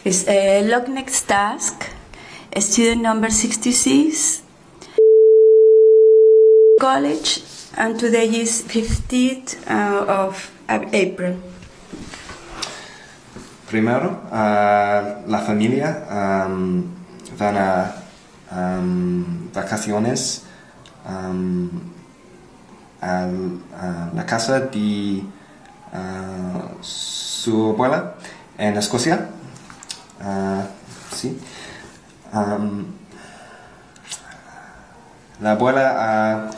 It's log next task, student number 66, college, and today is 15th of April. Primero, la familia van a vacaciones a la casa de su abuela en Escocia. Sí. La abuela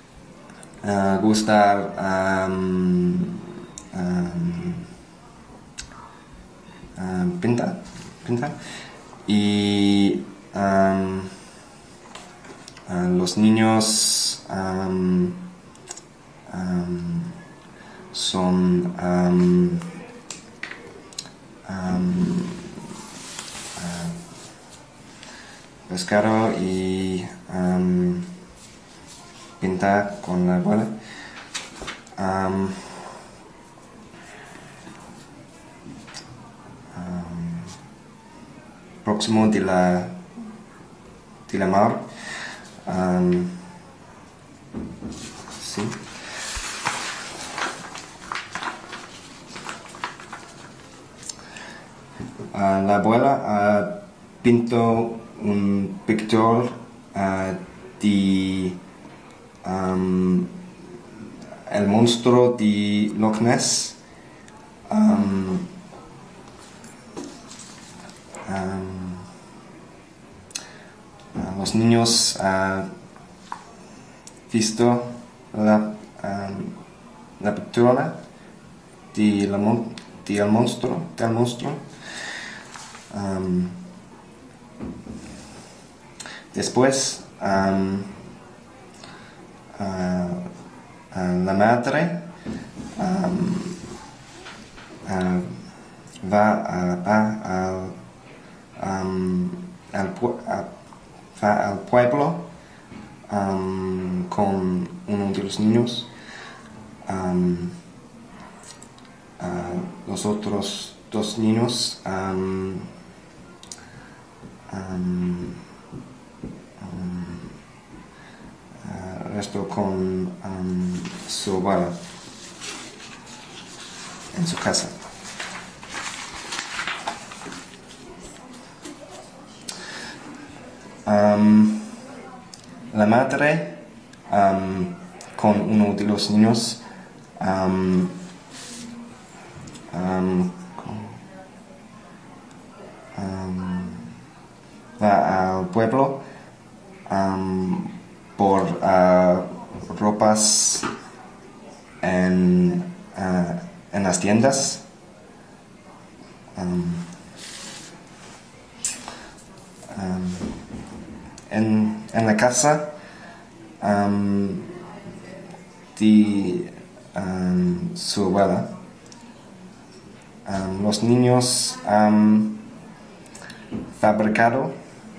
gusta pintar y los niños son pescado y pintar con la abuela. Próximo de la mar. Sí. La abuela pintó un pictor de el monstruo de Loch Ness. Los niños visto la pintura del monstruo. Después la madre va al pueblo con uno de los niños. Los otros dos niños resto con su abuela en su casa. La madre con uno de los niños va al pueblo por ropas en las tiendas. En la casa de su abuela, los niños han fabricado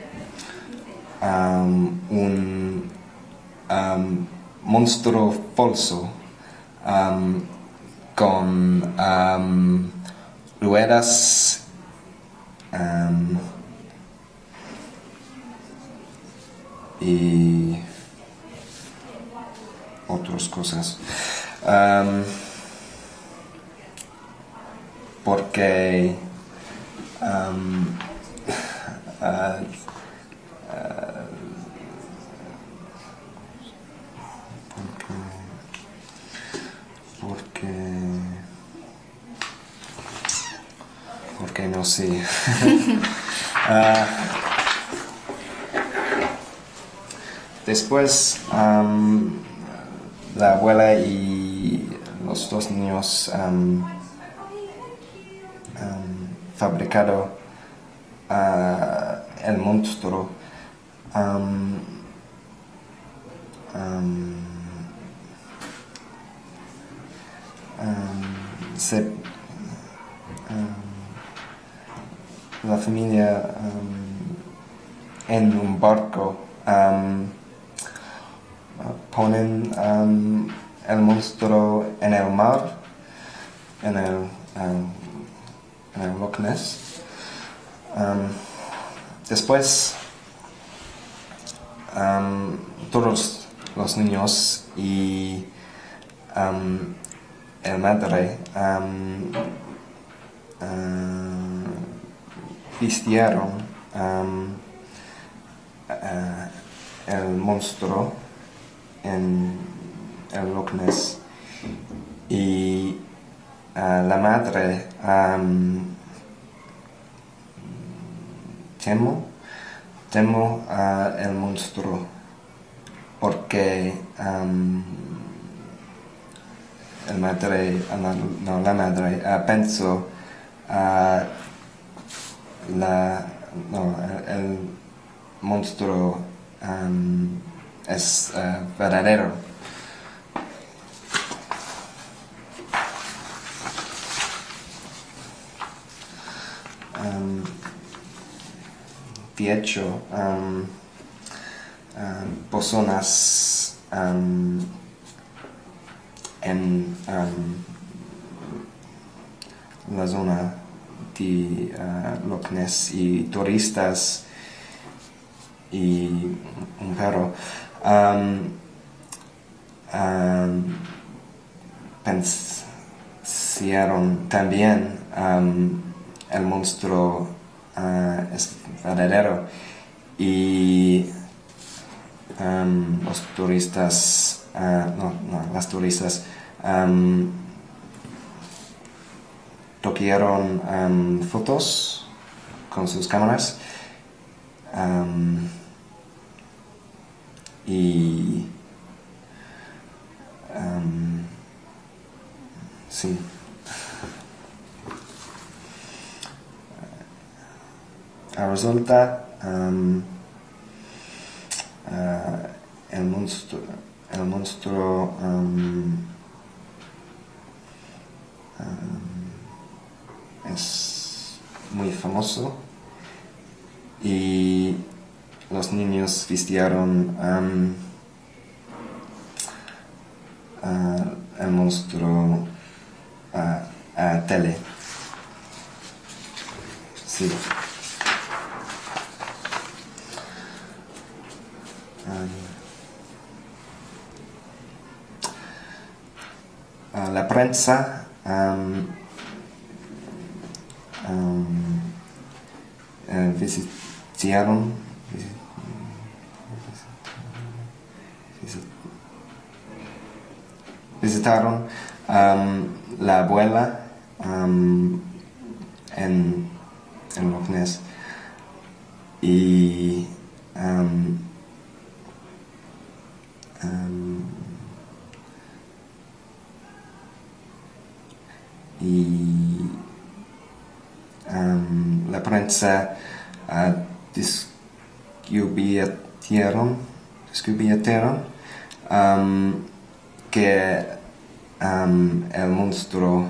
un monstruo falso con ruedas y otras cosas, porque porque no sé. Después la abuela y los dos niños fabricado el monstruo la familia en un barco ponen el monstruo en el mar, en el Loch Ness. Después, todos los niños y el madre vistieron el monstruo en el Loch Ness y la madre temo el monstruo porque la madre pensó el monstruo es verdadero. De hecho, personas en la zona de Loch Ness y turistas y un perro pensaron también el monstruo es verdadero y los turistas las turistas tomaron fotos con sus cámaras y sí. Resulta el monstruo es muy famoso y los niños vistieron el monstruo a tele. Sí. La prensa visitaron la abuela en Loch Ness y la prensa descubrieron que el monstruo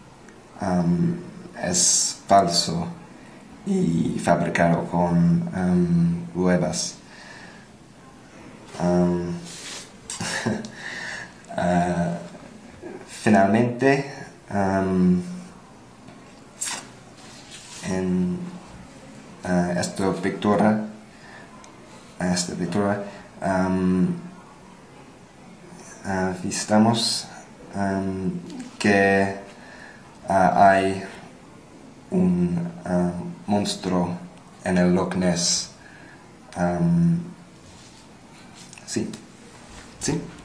es falso y fabricado con huevas. Finalmente, en esta pintura visitamos que hay un monstruo en el Loch Ness. Sí.